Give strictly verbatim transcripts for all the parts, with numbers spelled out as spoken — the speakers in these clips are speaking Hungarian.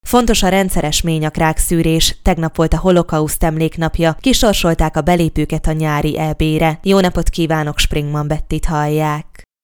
Fontos a rendszeres ményakrák szűrés, tegnap volt a holokauszt emléknapja, kisorsolták a belépőket a nyári é bé-re. Jó napot kívánok, Springman Bettit hallják!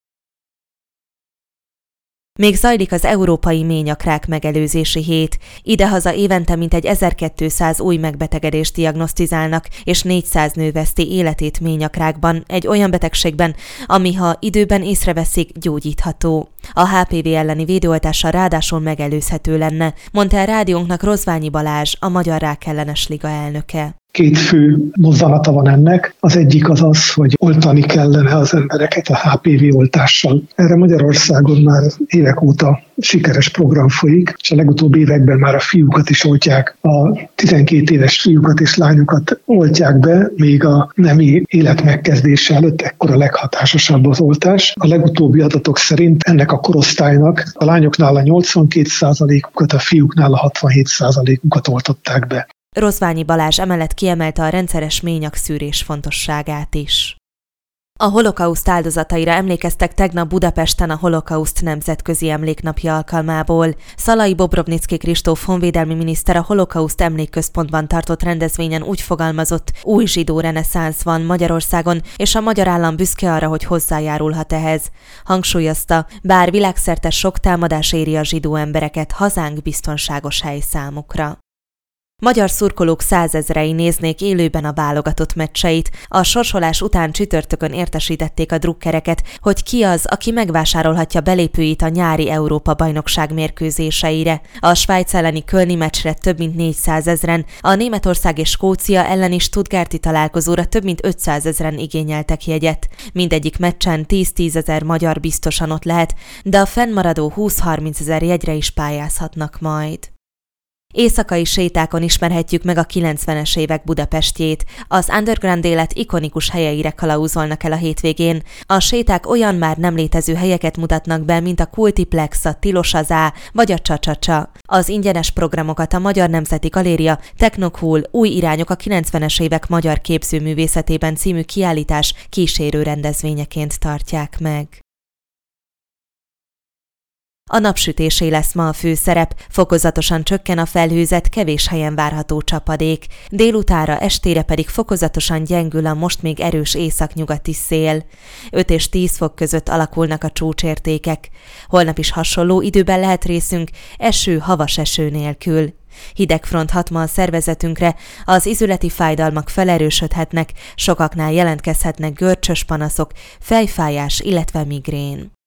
Még zajlik az Európai Ményakrák Megelőzési Hét. Idehaza évente mintegy ezerkétszáz új megbetegedést diagnosztizálnak, és négyszáz nő veszti életét ményakrákban, egy olyan betegségben, ami ha időben észreveszik, gyógyítható. A há pé vé elleni védőoltással ráadásul megelőzhető lenne, mondta el rádiónknak Rozványi Balázs, a Magyar Rákellenes Liga elnöke. Két fő mozzanata van ennek. Az egyik az az, hogy oltani kellene az embereket a há pé vé oltással. Erre Magyarországon már évek óta sikeres program folyik, és a legutóbbi években már a fiúkat is oltják, a tizenkét éves fiúkat és lányokat oltják be, még a nemi élet megkezdése előtt, ekkor a leghatásosabb az oltás. A legutóbbi adatok szerint ennek a korosztálynak a lányoknál a nyolcvankét százalékukat, a fiúknál a hatvanhét százalékukat oltották be. Rozványi Balázs emellett kiemelte a rendszeres ményakszűrés fontosságát is. A holokauszt áldozataira emlékeztek tegnap Budapesten a Holokauszt Nemzetközi Emléknapja alkalmából. Szalai Bobrovnicki Kristóf honvédelmi miniszter a Holokauszt Emlékközpontban tartott rendezvényen úgy fogalmazott, új zsidó reneszánsz van Magyarországon, és a magyar állam büszke arra, hogy hozzájárulhat ehhez. Hangsúlyozta, bár világszerte sok támadás éri a zsidó embereket, hazánk biztonságos hely számukra. Magyar szurkolók százezrei néznék élőben a válogatott meccseit. A sorsolás után csütörtökön értesítették a drukkereket, hogy ki az, aki megvásárolhatja belépőit a nyári Európa-bajnokság mérkőzéseire. A Svájc elleni kölni meccsre több mint négyszázezren, a Németország és Skócia elleni stuttgarti találkozóra több mint ötszázezren igényeltek jegyet. Mindegyik meccsen tíz-tízezer magyar biztosan ott lehet, de a fennmaradó húsz-harmincezer jegyre is pályázhatnak majd. Éjszakai sétákon ismerhetjük meg a kilencvenes évek Budapestjét. Az underground élet ikonikus helyeire kalauzolnak el a hétvégén. A séták olyan már nem létező helyeket mutatnak be, mint a Kultiplex, a Tilos az Á vagy a Csa-Csa-Csa. Az ingyenes programokat a Magyar Nemzeti Galéria, Technocool, Új irányok a kilencvenes évek magyar képzőművészetében című kiállítás kísérő rendezvényeként tartják meg. A napsütésé lesz ma a főszerep, fokozatosan csökken a felhőzet, kevés helyen várható csapadék. Délutára, estére pedig fokozatosan gyengül a most még erős északnyugati szél. öt és tíz fok között alakulnak a csúcsértékek. Holnap is hasonló időben lehet részünk, eső, havas eső nélkül. Hidegfront hat ma a szervezetünkre, az izületi fájdalmak felerősödhetnek, sokaknál jelentkezhetnek görcsös panaszok, fejfájás, illetve migrén.